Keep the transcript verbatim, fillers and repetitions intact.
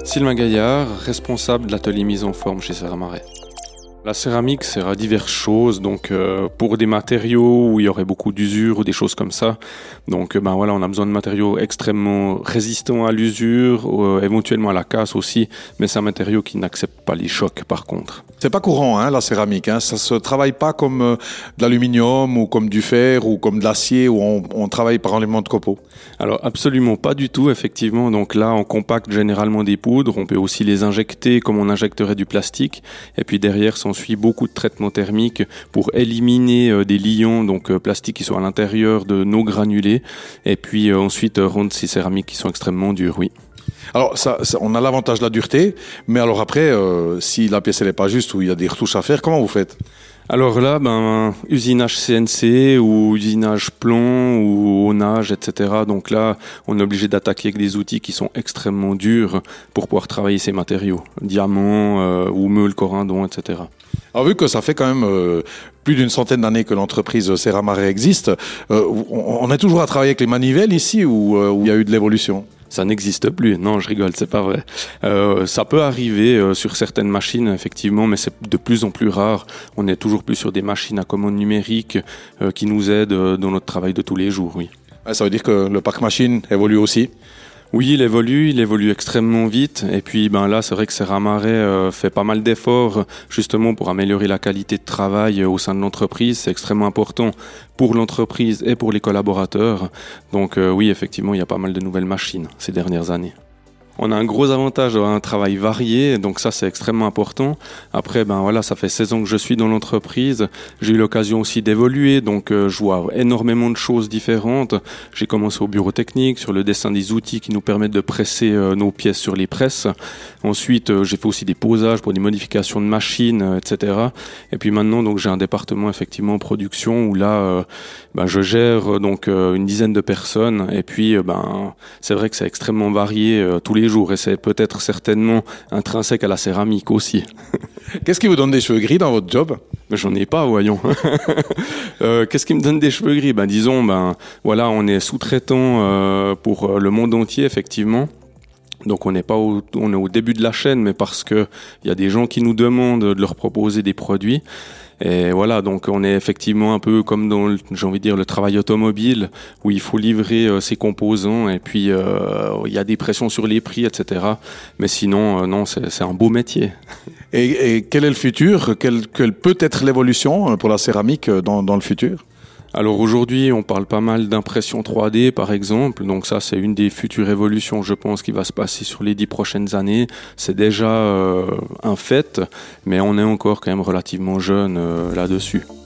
Sylvain Gaillard, responsable de l'atelier mise en forme chez Serra-Marais. La céramique sert à diverses choses, donc euh, pour des matériaux où il y aurait beaucoup d'usure ou des choses comme ça. Donc euh, ben voilà, on a besoin de matériaux extrêmement résistants à l'usure, euh, éventuellement à la casse aussi, mais c'est un matériau qui n'accepte pas les chocs par contre. C'est pas courant, hein, la céramique. Hein. Ça se travaille pas comme euh, de l'aluminium ou comme du fer ou comme de l'acier où on, on travaille par enlèvement de copeaux. Alors absolument pas du tout, effectivement. Donc là, on compacte généralement des poudres. On peut aussi les injecter comme on injecterait du plastique. Et puis derrière, s'ensuit beaucoup de traitements thermiques pour éliminer euh, des liants, donc euh, plastiques qui sont à l'intérieur de nos granulés. Et puis euh, ensuite euh, rendre ces céramiques qui sont extrêmement dures, oui. Alors, ça, ça, on a l'avantage de la dureté, mais alors après, euh, si la pièce elle est pas juste ou il y a des retouches à faire, comment vous faites ? Alors là, ben, usinage C N C ou usinage plomb ou onage, et cetera. Donc là, on est obligé d'attaquer avec des outils qui sont extrêmement durs pour pouvoir travailler ces matériaux. Diamant euh, ou meule, corindon, et cetera. Alors vu que ça fait quand même euh, plus d'une centaine d'années que l'entreprise Serra-Marais existe, euh, on, on est toujours à travailler avec les manivelles ici ou euh, où il y a eu de l'évolution ? Ça n'existe plus. Non, je rigole, c'est pas vrai. Euh, ça peut arriver euh, sur certaines machines, effectivement, mais c'est de plus en plus rare. On est toujours plus sur des machines à commande numérique euh, qui nous aident euh, dans notre travail de tous les jours, oui. Ouais, ça veut dire que le parc machine évolue aussi ? Oui, il évolue, il évolue extrêmement vite. Et puis ben là, c'est vrai que Serra-Marais euh, fait pas mal d'efforts justement pour améliorer la qualité de travail euh, au sein de l'entreprise. C'est extrêmement important pour l'entreprise et pour les collaborateurs. Donc euh, oui, effectivement, il y a pas mal de nouvelles machines ces dernières années. On a un gros avantage d'avoir un travail varié, donc ça c'est extrêmement important. Après, ben voilà, ça fait seize ans que je suis dans l'entreprise. J'ai eu l'occasion aussi d'évoluer, donc euh, je vois énormément de choses différentes. J'ai commencé au bureau technique, sur le dessin des outils qui nous permettent de presser euh, nos pièces sur les presses. Ensuite, euh, j'ai fait aussi des posages pour des modifications de machines, euh, et cetera. Et puis maintenant, donc j'ai un département effectivement en production où là, euh, ben je gère euh, donc euh, une dizaine de personnes. Et puis, euh, ben c'est vrai que c'est extrêmement varié euh, tous les jours et c'est peut-être certainement intrinsèque à la céramique aussi. Qu'est-ce qui vous donne des cheveux gris dans votre job ? Mais j'en ai pas, voyons. euh, qu'est-ce qui me donne des cheveux gris ? Ben disons, ben voilà, on est sous-traitant euh, pour le monde entier effectivement. Donc on n'est pas au, on est au début de la chaîne, mais parce que il y a des gens qui nous demandent de leur proposer des produits. Et voilà, donc on est effectivement un peu comme dans, le, j'ai envie de dire, le travail automobile, où il faut livrer euh, ses composants, et puis euh, il y a des pressions sur les prix, et cetera. Mais sinon, euh, non, c'est, c'est un beau métier. Et, et quel est le futur ? Quelle, quelle peut être l'évolution pour la céramique dans, dans le futur ? Alors aujourd'hui, on parle pas mal d'impression trois D, par exemple. Donc ça, c'est une des futures évolutions, je pense, qui va se passer sur les dix prochaines années. C'est déjà euh, un fait, mais on est encore quand même relativement jeune euh, là-dessus.